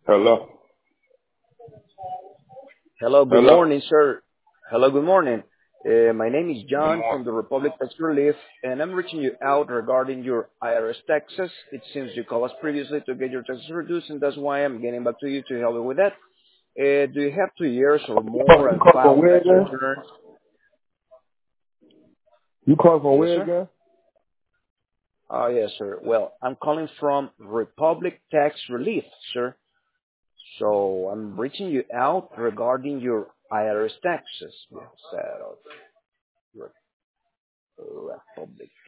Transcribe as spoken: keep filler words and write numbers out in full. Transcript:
Hello. Hello, good Hello. morning, sir. Hello, good morning. Uh, my name is Good John morning. from the Republic Tax Relief, and I'm reaching you out regarding your I R S taxes. It seems you called us previously to get your taxes reduced, and that's why I'm getting back to you to help you with that. Uh, do you have two years or You call, more you and call from file where tax again? returns? You call from Yes, where sir. again? Oh, yes, sir. Well, I'm calling from Republic Tax Relief, sir. So I'm reaching you out regarding your I R S taxes. Yes, uh, Republic